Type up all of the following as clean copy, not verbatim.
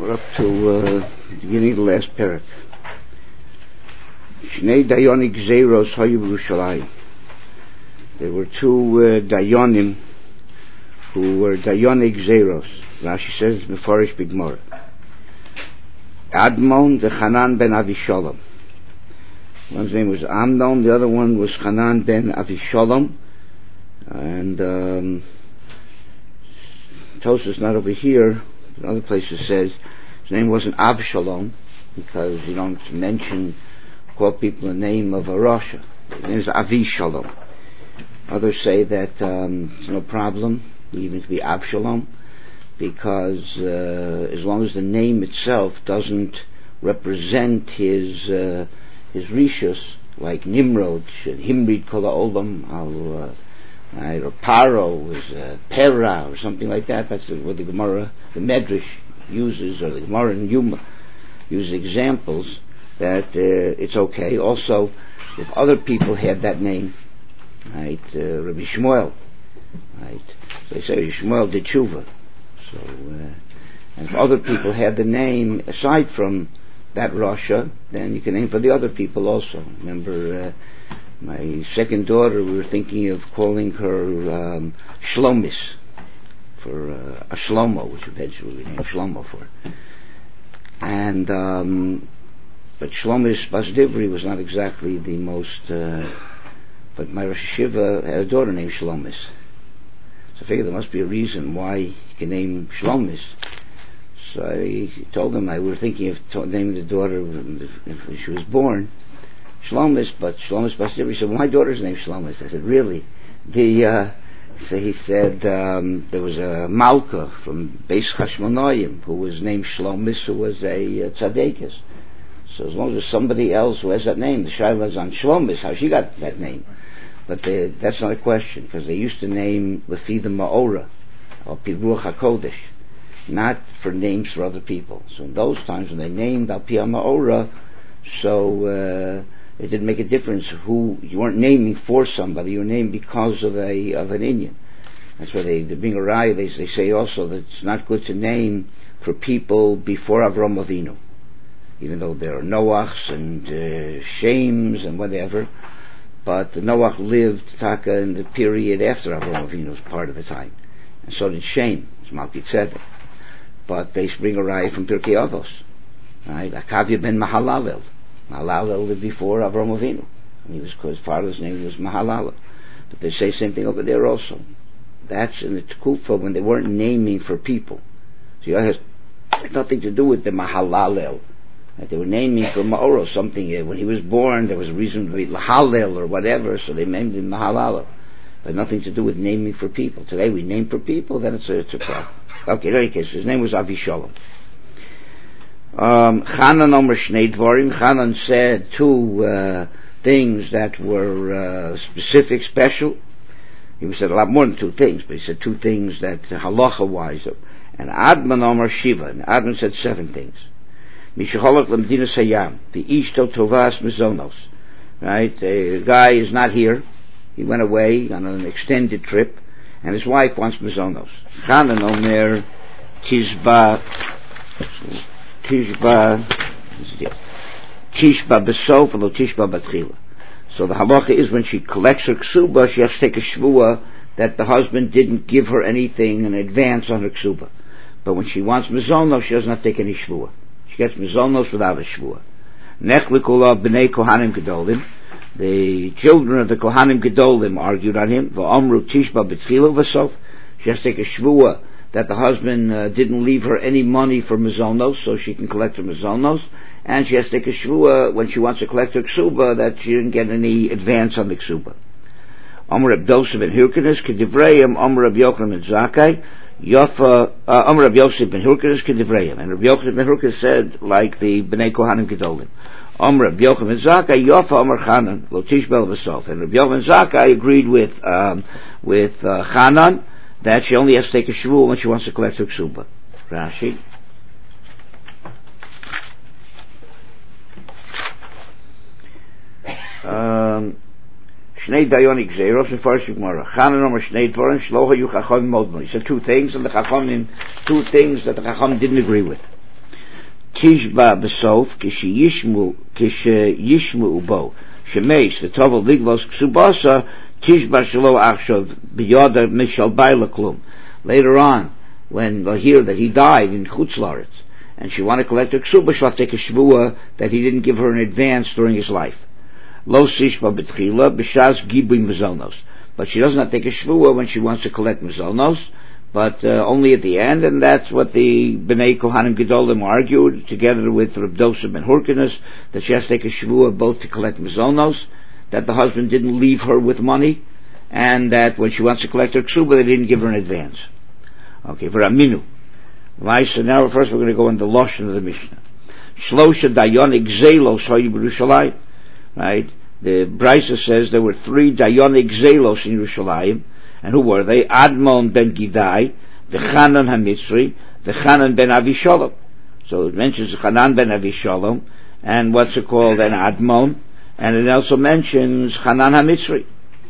We're up to the beginning of the last parak. Shnei Dayonik Zeiros Hayu B'Yerushalayim. There were two Dayonim who were Dayonik Zeiros. Rashi says Mefarish B'Gemara. Admon v'Chanan ben Avishalom. One's name was Amnon, the other one was Chanan ben Avishalom. And Tosafos not over here. In other places says his name wasn't Avshalom because you don't call people the name of a Rasha. His name is Avishalom. Others say that it's no problem, even to be Avshalom, because as long as the name itself doesn't represent his rishus, like Nimrod, Himrid Kol Ha'olam, or Paro was Pera or something like that. That's what the Gemara, the Medrash uses, or the Gemara and Yuma use examples that it's okay. Also, if other people had that name, right, Rabbi Shmuel, right, so they say Shmuel did tshuva. So, and if other people had the name aside from that Rasha, then you can name for the other people also. Remember, my second daughter, we were thinking of calling her Shlomis, for a Shlomo, which eventually we named Shlomo for. And but Shlomis Basdivri was not exactly the most. But my Rosh Hashiva had a daughter named Shlomis, so I figured there must be a reason why you can name Shlomis. So I told him we were thinking of naming the daughter when she was born Shlomis, but Shlomis Basdivri. He said, well, my daughter's named Shlomis. I said, really? So he said there was a Malka from Beis Hashmonaim who was named Shlomis, who was a tzaddikus. So as long as there's somebody else who has that name, the Shaila is on Shlomis, how she got that name. But that's not a question, because they used to name Lefi the Ma'ora, or Piruach HaKodesh, not for names for other people. So in those times when they named Al Pi Ma'ora, so it didn't make a difference who you weren't naming for somebody, you were named because of an Indian. That's why they bring a raya. They say also that it's not good to name for people before Avram Avinu, even though there are Noachs and Shems and whatever. But Noach lived Taka in the period after Avram Avinu was part of the time, and so did Shem, it's Malki Tzedek. But they bring a raya from Pirkei Avos, right? Akavia ben Mahalalel. Mahalalel lived before Avram Avinu, and his father's name was Mahalalel. But they say the same thing over there also. That's in the Tekufa when they weren't naming for people. So it has nothing to do with the Mahalalel. Right? They were naming for Ma'oro, something. When he was born, there was a reason to be Lahalel or whatever, so they named him Mahalalel. But nothing to do with naming for people. Today we name for people, then it's a problem. Okay, in any case, his name was Avishalom. Chanan Omer Shnei Dvarim. Chanan said two things that were specific, special. He said a lot more than two things, but he said two things that halacha-wise. And Adman Omer Shiva. And Adman said 7 things. Mishacholot Lemdinas Hayam. The Ishto Tovas Mizonos. Right? The guy is not here. He went away on an extended trip, and his wife wants Mizonos. Chanan Omer Tishba Besof V'lo Tishba Batchila. So the halacha is when she collects her ksuba, she has to take a shvua that the husband didn't give her anything in advance on her ksuba. But when she wants mizonos, she doesn't have to take any shvua. She gets mizonos without a shvua. Nechlikula b'nei kohanim gedolim. The children of the kohanim gedolim argued on him. V'omru tishba b'tchilu v'sof. She has to take a shvua that the husband didn't leave her any money for mizonos, so she can collect her mizonos. And she has to take a shvua when she wants to collect her ksuba that she didn't get any advance on the ksuba. Amr Reb Yosef ben Hirkanis Kedivreim, Amr Reb Yochanan ben Zakkai, Amr Reb Yosef ben Hirkanis Kedivreim. And Reb Yochanan ben Hirkanis said, like the Bnei Kohanim Gedolim, Amr Reb Yochanan ben Zakkai, Yofa Amr Chanan, Lo Tishbel V'sof. And Reb Yochanan ben Zakkai agreed with Chanan that she only has to take a shvua when she wants to collect her ksuba. Rashi. Shnei Dayonik Zeiros and Farsh Gemara. Chanan Omer Shnei Dvarim Shloha Yu Chachamim Modmo. He said 2 things, and the Chachamim 2 things that the Chachamim didn't agree with. Tishba Besof, Yishmu Ubo, Shemesh, the Tovel Ligvos Ksubasa, Tishba Shalo Achshav, Biyoda Mishal Bailaklum. Later on, when they'll hear that he died in Chutz La'aretz, and she wanted to collect her ksuba, she'll take a shvua that he didn't give her in advance during his life. Lo sishba betchila, b'shas gibui mezalnos. But she doesn't have to take a shvua when she wants to collect mezalnos, but only at the end, and that's what the Bnei Kohanim Gedolim argued, together with Reb Dosa ben Hurkinus, that she has to take a shvua both to collect mezalnos, that the husband didn't leave her with money, and that when she wants to collect her ksuba, they didn't give her in advance. Okay, for Aminu. Right, so now first we're going to go in the Lashon of the Mishnah. Shlosha Dayonik Zelos Hayu Yerushalayim. Right? The Brisa says there were 3 Dayonik Zelos in Yerushalayim. And who were they? Admon ben Gidai, the Chanan HaMitzri, the Chanan ben Avishalom. So it mentions Chanan ben Avishalom, and what's it called? An Admon. And it also mentions Chanan HaMitzri.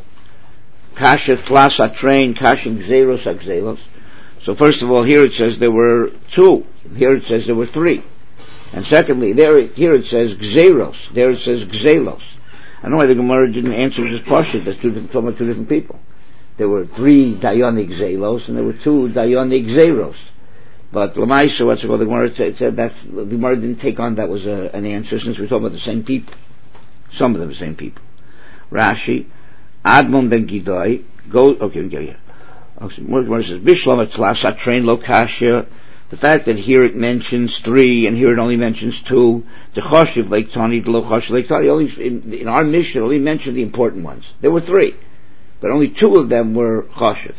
Kasha Tlas HaTrain, Kasha Gzeros HaGzelos. So first of all, here it says there were 2. Here it says there were 3. And secondly, here it says Gzeros. There it says Gzelos. I don't know why the Gemara didn't answer this question. That's talking about 2 different people. There were 3 Dayonik Gzelos and there were 2 Dayonik Gzeros. But Lamaisa, what's it called? The Gemara said the Gemara didn't take on that was an answer, since we're talking about the same people. Some of them the same people. Rashi, Admon ben Gidai, okay, we get here. More says Bishlam Tlasa train Lokashia. The fact that here it mentions 3 and here it only mentions 2. The Choshev Lake Tani, the Lo Choshev Lake Tani. Only in our mission only mentioned the important ones. There were 3, but only 2 of them were Choshev.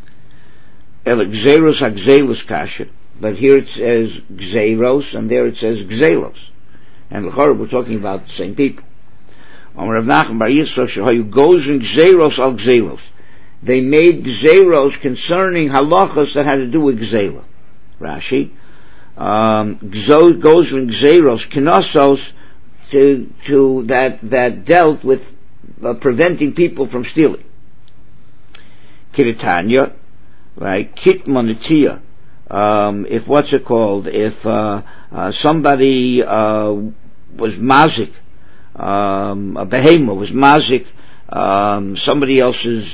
El Gzeros HaGzelos Kasha, but here it says Gzeros and there it says Gzelos, and L'chorah we're talking about the same people. Rav Nachman Bar Yisrael Shehayu Gozrin Gzeros al Gzelos. They made gzeros concerning halachas that had to do with gzela. Rashi, gozrin gzeros kenosos to that dealt with preventing people from stealing. Kiritanya, right? Kitmonetia. If what's it called? If somebody was mazik, a behema was mazik. Somebody else's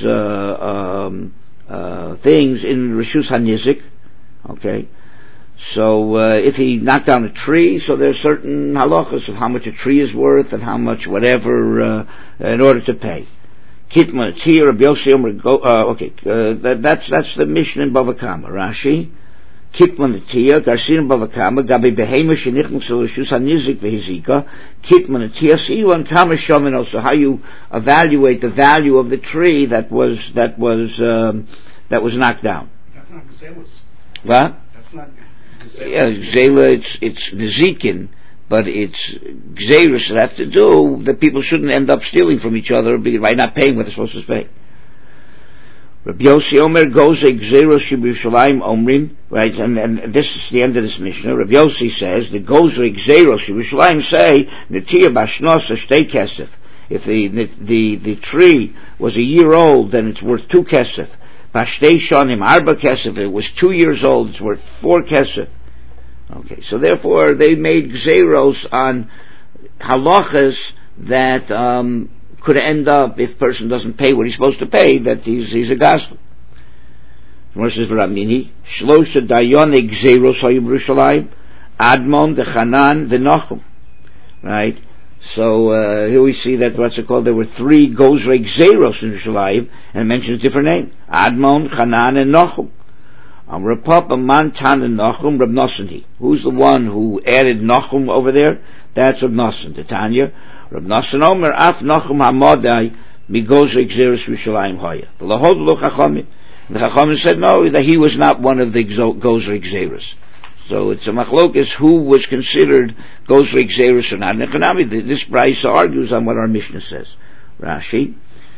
things in Rishus HaNizik, okay? So if he knocked down a tree, so there's certain halachas of how much a tree is worth and how much whatever in order to pay. Kitman Tir Rabbi Yossi that's the Mishnah in Bava Kama. Rashi, Kitman Tir Garsin Bava Kama Gabi Behema Shenichnu Rishus HaNizik Vehizika Kitman Tir Silan Kama Shomin. Also, how you evaluate the value of the tree that was knocked down. That's not Gzelos. What? That's not Gzelos. Yeah, Gzela, it's Nezikin, but it's Gzeros that have to do that people shouldn't end up stealing from each other by not paying what they're supposed to pay. Rabbi Yossi Omer goes a Gzeros Yerushalayim Omrim, right, and this is the end of this Mishnah. Rabbi Yossi says the goes a Gzeros Yerushalayim say Netia Bashnosa Shtei Kesef. If the tree was a year old, then it's worth 2 kesef. Pashtei Shonim Arba Kesef. If it was 2 years old, it's worth 4 kesef. Okay, so therefore they made gzeros on halachas that could end up, if a person doesn't pay what he's supposed to pay, that he's a gospel. Verses Ramini, Shlosha Dayonik Gzeros Hayim Yerushalayim, Admon, the Chanan, the Nachum. Right? So here we see that what's it called? There were 3 Gozrei Gzeros in Yerushalayim, and it mentions a different name: Admon, Chanan, and Nachum. Reb Papa Mantan and Nachum, Reb Nosson. Who's the one who added Nachum over there? That's Reb Nosson. Tanya, Reb Nosson Omer Af Nachum Hamadai Migozrei Gzeros Yerushalayim Hoya. The Lahod Lo Chachamim. The Chachamim said no, that he was not one of the Gozrei Gzeros. So it's a machlokes who was considered Gozrei Gzeros or not. Nechanami, this Brisa argues on what our Mishnah says. Rashi,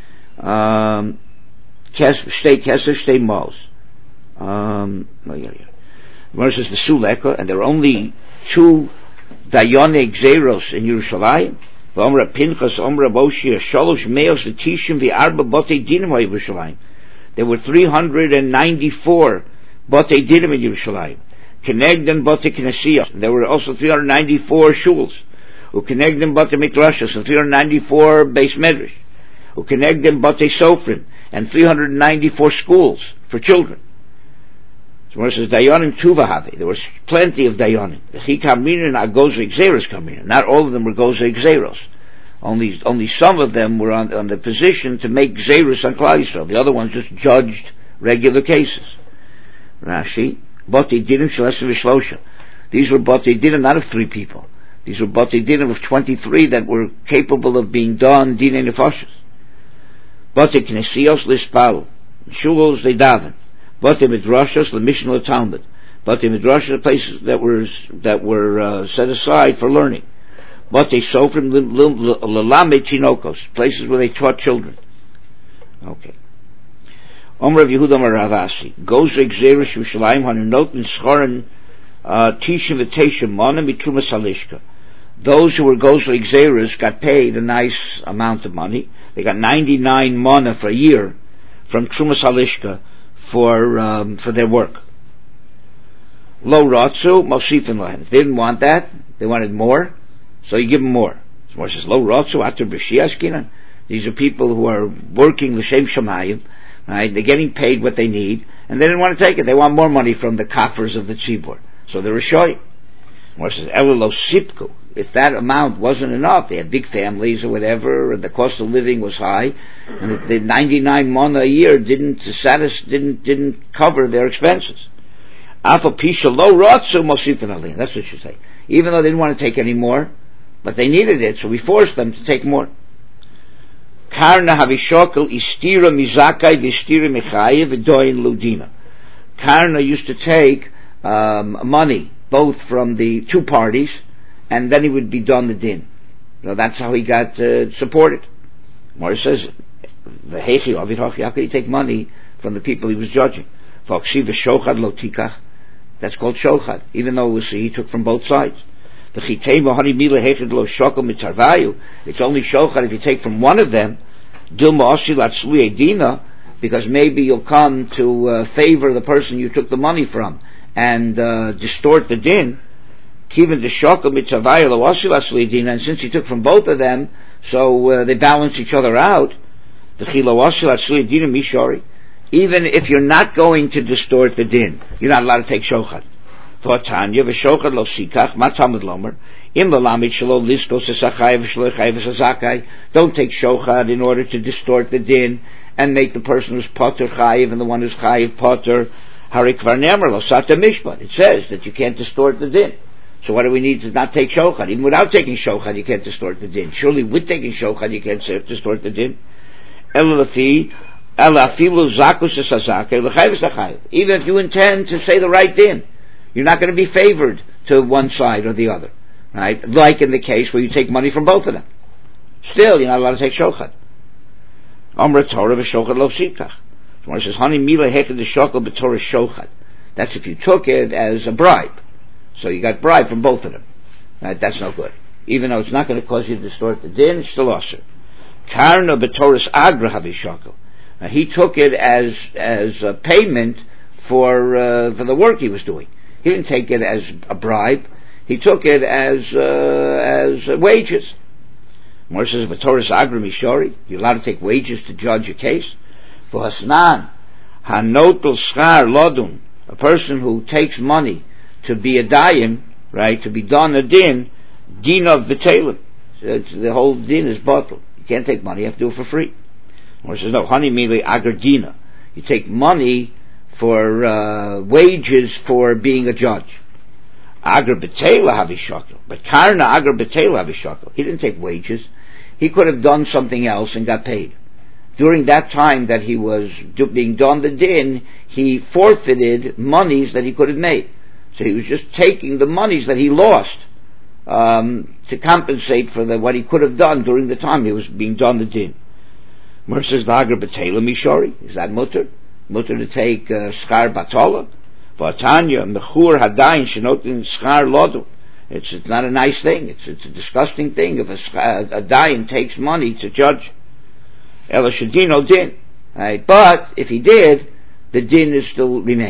Shtei Kesef, Shtei Mos. Versus the Suleka, and there are only 2 Dayonik Gzeros in Yerushalayim. V'omra Pinchas, Omra Boshia, Shalosh Meos, V'tishim, V'arba Botei Dinim Yerushalayim. There were 394 Botei Dinim in Yerushalayim. Kenegden Bate Knesiyos. There were also 394 shuls. Ukenegden Bate Midrashos and 394 base medrash. Ukenegden Bate Sofrim and 394 schools for children. So where it says Dayanim Tuvahavi, there was plenty of Dayanim. The Chikamrin and Agoza Xeros Kamrin. Not all of them were Goza Xeros. Only some of them were on the position to make Xeros on Klal Yisrael. The other ones just judged regular cases. Rashi, Bati Dinim Shalesim V'Shlosha. These were Bati Dinim not of 3 people. These were Bati Dinim of 23 that were capable of being done Dinei Nefashos. Bati Knesios L'Spal. Shulos they daven. Bati Midrashos L'Mishnah Talmud. Bati Midrashos places that were set aside for learning. Bati Sofrim L'Lamed Chinokos, places where they taught children. Okay. Omer of Yehuda Maravasi goes to Xeris Yerushalayim Hananotin Schoren Tishim V'Teshim Mana Mitruma Salishka. Those who were goes to Xeris got paid a nice amount of money. They got 99 mana for a year from Truma Salishka for their work. Lo Ratzu Mosifin Lahen. If they didn't want that, they wanted more, so you give them more. So it says Lo Ratzu Atur B'Shiaskinan. These are people who are working L'Shem Shamayim. Right? They're getting paid what they need, and they didn't want to take it. They want more money from the coffers of the tzibur. So they're a shoy. Or it says, Elelo Sipku. If that amount wasn't enough, they had big families or whatever, and the cost of living was high, and the 99 mana a year didn't cover their expenses. Alpha Pisha Lo Ratsu Mosifin Alin. That's what you say. Even though they didn't want to take any more, but they needed it, so we forced them to take more. Karna Havishokel Istira Mizakai Vistira Mechayev V'Doin Ludina. Karna used to take money both from the 2 parties, and then he would be done the din. So that's how he got supported. Mor says, the Hechi Aviroch, how could he take money from the people he was judging? Foksiv Shochad Lotikach. That's called Shochad, even though he took from both sides. It's only Shochad if you take from one of them, because maybe you'll come to favor the person you took the money from and distort the din. And since he took from both of them, so they balance each other out. Even if you're not going to distort the din, you're not allowed to take Shochad. Don't take shochad in order to distort the din and make the person who's potter chayiv and the one who's chayiv potter harikvar nemer lo sata mishpat. It says that you can't distort the din. So what do we need to not take shochad? Even without taking shochad, you can't distort the din. Surely with taking shochad, you can't distort the din. Even if you intend to say the right din, you're not going to be favored to one side or the other, right? Like in the case where you take money from both of them. Still, you're not allowed to take shochad. Amra Torah v'shochad lo sikach. Tomorrow says, "Hani mila heked the shochad b'torah shochad." That's if you took it as a bribe. So you got bribe from both of them. Right? That's no good. Even though it's not going to cause you to distort the din, it's still usher. Karna b'torahs agra havishokel. He took it as a payment for the work he was doing. He didn't take it as a bribe. He took it as wages. More says, "V'torahs agra mishori." You're allowed to take wages to judge a case. For hasnan hanotel schar lodun, a person who takes money to be a dayim, right, to be done a din, din of b'telim. The whole din is bottled. You can't take money. You have to do it for free. Or says, no, honey mili agardina. You take money for wages for being a judge. Agar betela havishakel. But karna agar betela havishakel. He didn't take wages. He could have done something else and got paid. During that time that he was being done the din, he forfeited monies that he could have made. So he was just taking the monies that he lost to compensate for what he could have done during the time he was being done the din. Mer says, "Lager betela mishori." Is that mutter? Mutter to take schar batola? V'atanya mechur hadayin shenotin schar lodu. It's not a nice thing. It's a disgusting thing if a dayan takes money to judge. Ela shadino din. Right? But if he did, the din still remains.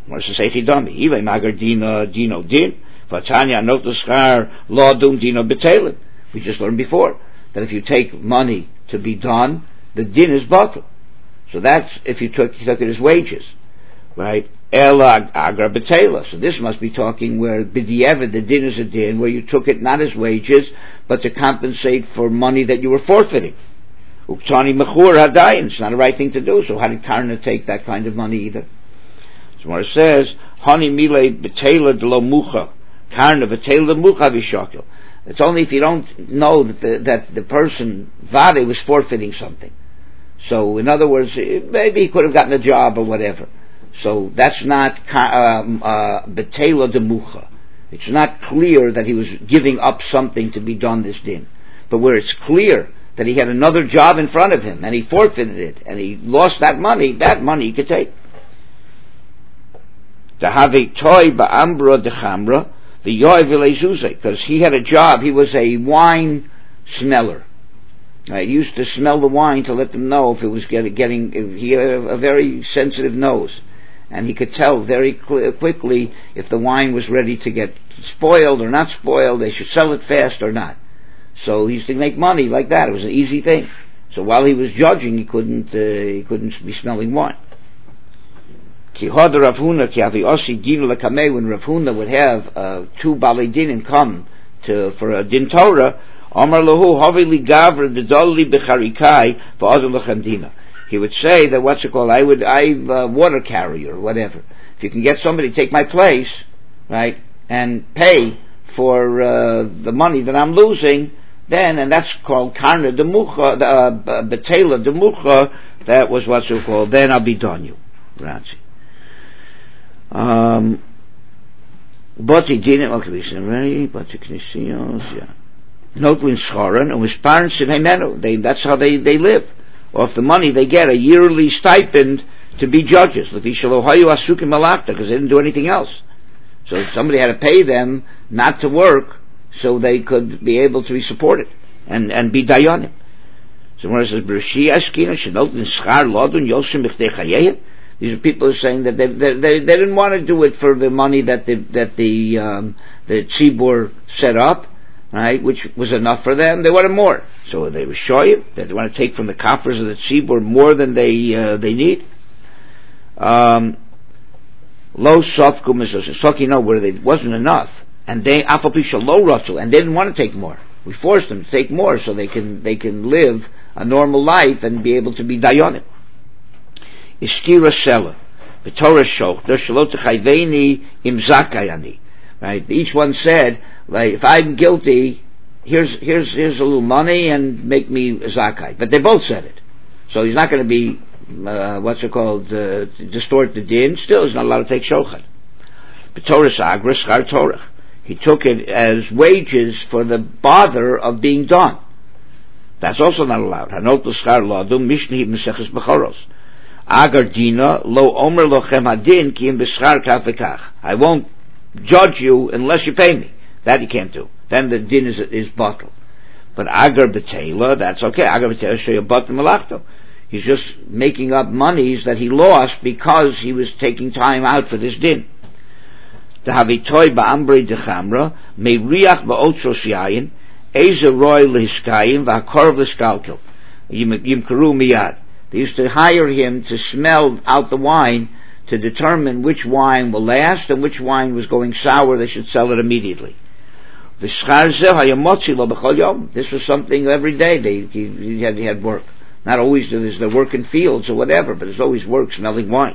What's to say Chidami? Ile magar dino din. Vatanya not the schar law dum dino betalin. We just learned before that if you take money to be done, the din is batal. So that's if you took it as wages, right? Ela agra betela. So this must be talking where b'di'evet the din is a din where you took it not as wages but to compensate for money that you were forfeiting. Uktani mechur hadayin. It's not the right thing to do. So how did Karna take that kind of money either? So where it says hani mile betela de lo mucha. Karna betela mucha v'shakil. It's only if you don't know that the person Vade was forfeiting something. So in other words, maybe he could have gotten a job or whatever. So that's not betela de mucha. It's not clear that he was giving up something to be done this din. But where it's clear that he had another job in front of him and he forfeited it and he lost that money he could take. To have a toy ba'ambra de chamra, the yoy v'leizuze, because he had a job, he was a wine smeller. He used to smell the wine to let them know if it was getting he had a very sensitive nose, and he could tell very quickly if the wine was ready to get spoiled or not spoiled, they should sell it fast or not. So he used to make money like that. It was an easy thing. So while he was judging, he couldn't be smelling wine. When Rav Huna would have two Balei Dinim come for a Din Torah, he would say that I'm water carrier or whatever. If you can get somebody to take my place, right, and pay for the money that I'm losing, then, and that's called Karna de Mucha, Betela de Mucha, that was what's it called, then I'll be done you. But he didn't, okay, we said, right, but yeah. Note when Schoren and his parents in Himeno, that's how they live. Off the money they get, a yearly stipend to be judges, because they didn't do anything else. So somebody had to pay them not to work so they could be able to be supported and be dayanim. So when it says Bershi Ashkina Shenot in Schar Lodun Yoshim B'chtei Chayehim, these are people who are saying that they didn't want to do it for the money that the tzibur set up, right, which was enough for them. They wanted more, so they were shoyim that they want to take from the coffers of the tzibur more than they need. Lo sofkum is where it wasn't enough, and they afapisha lo rotzu, and they didn't want to take more. We forced them to take more so they can live a normal life and be able to be dayanim. Istira Sela, the Torah Shoch, the Shalot Chayveni im Zakayani. Right? Each one said, like, if I'm guilty, here's a little money and make me Zakai. But they both said it. So he's not going to be, distort the din. Still, he's not allowed to take Shochad. But Torah Sagra, Schar Torah. He took it as wages for the bother of being done. That's also not allowed. Hanot L'Schar Lodum, Mishni Meseches Bechoros. Agardina lo omer lochem hadin ki im b'schar kaf v'kach. I won't judge you unless you pay me. That you can't do. Then the din is bottled. But agar b'teila, that's okay. Agar b'teila shoya bottom malachto. He's just making up monies that he lost because he was taking time out for this din. The havitoy ba'ambrei dechamra meiriach ba'otros yayin eze roy lehishkayim v'hakorv l'skalkel yimkaru miyad. They used to hire him to smell out the wine to determine which wine will last and which wine was going sour. They should sell it immediately. This was something every day. He had work. Not always there's the work in fields or whatever, but there's always work smelling wine.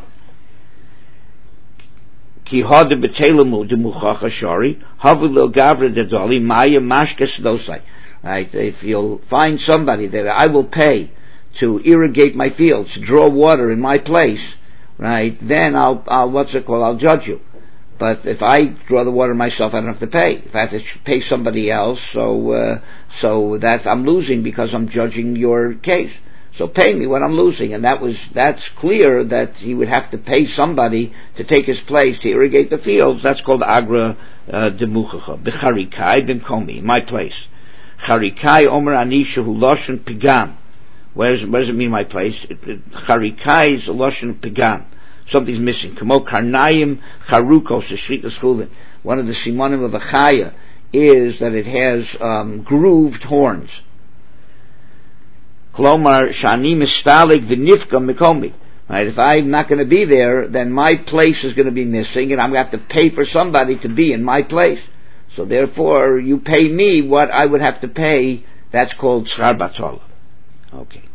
Right? If you'll find somebody that I will pay to irrigate my fields, to draw water in my place, right, then I'll judge you. But if I draw the water myself, I don't have to pay. If I have to pay somebody else, so that I'm losing because I'm judging your case. So pay me what I'm losing. And that's clear that he would have to pay somebody to take his place to irrigate the fields. That's called agra de muchacha. B'charikai ben komi, my place. Charikai omer anisha hu loshen pigam. What does it mean, my place? Charikai is a loshen pigam. something's missing. Kamo karnayim charukos shrikas chulin. One of the simonim of a chaya is that it has grooved horns. Klomar shani mistalig v'nifka mikomi. Right, if I'm not going to be there, then my place is going to be missing, and I'm going to have to pay for somebody to be in my place. So therefore, you pay me what I would have to pay. That's called schar batzola. Okay.